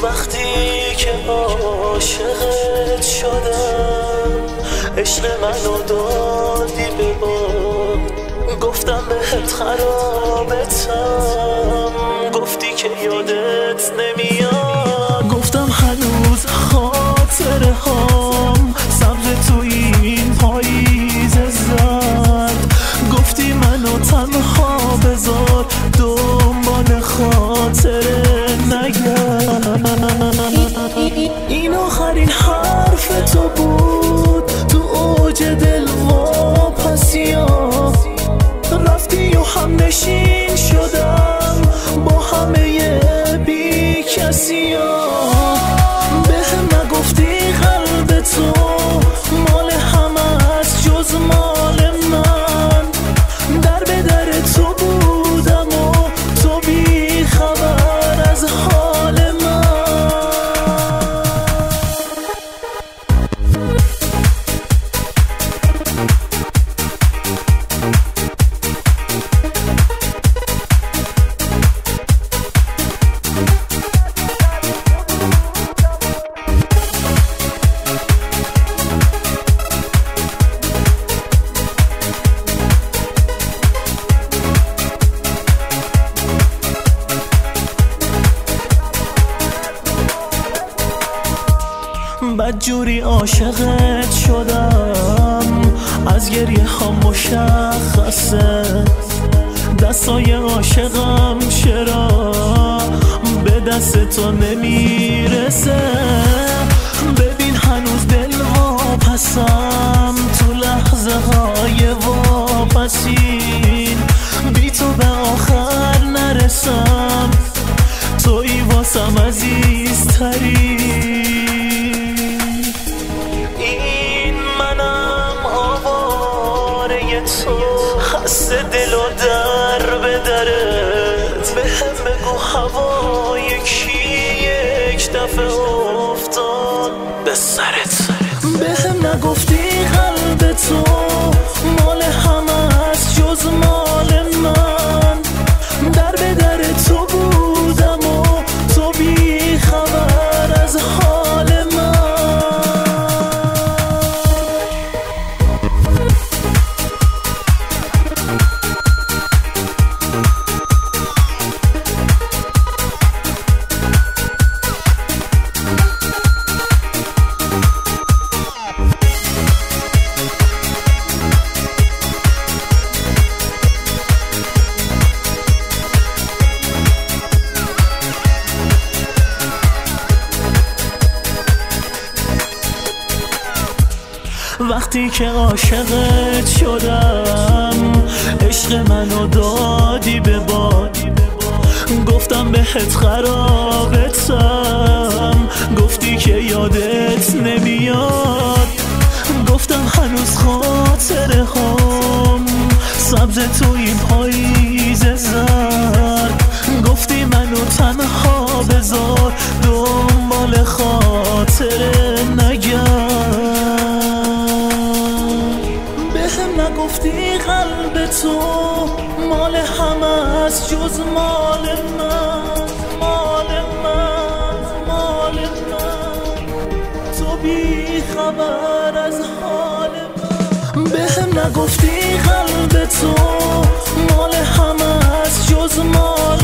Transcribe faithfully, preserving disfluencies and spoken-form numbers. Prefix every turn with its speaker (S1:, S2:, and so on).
S1: وقتی که عاشقت شدم عشق منو دادی به باد، گفتم بهت خرابتم، گفتی که یادت نمیاد. گفتم هنوز خاطره هام سبز تو این پاییز زرد، گفتی منو تنها بذار دنبال خاطره نگرد. این آخرین حرف تو بود تو اوج دل واپسیا، رفتی و هم نشین شدم با همه بی کسیا. به هم نگفتی قلب تو مال همه است جز مال من، در به در تو بودم و تو بی خبر از حال من. بدجوری عاشقت شدم، از گریه ها مشخصه دستای عاشقم چرا به دست تو نمیرسه. ببین هنوز دل واپسم تو لحظه های واپسین، بی تو به آخر نرسم، تویی واسم عزیزتری. تو خسته دل و در به درت، به هم بگو هوای کی یک دفعه افتاد به سرت. به هم نگفتی قلب تو مال همه است جز مال من، در به در تو بودم و تو بی خبر از حال من. وقتی که عاشقت شدم عشق منو دادی به باد، گفتم بهت خرابتم، گفتی که یادت نمیاد. گفتم هنوز خاطره هام سبز تو این پاییز زرد، گفتی منو تنها بذار دنبال خاطره نگرد. نگفتی قلب تو مال همه است جز مال من، مال من، مال من، تو بی خبر از حال من. به هم نگفتی قلب تو مال همه است جز مال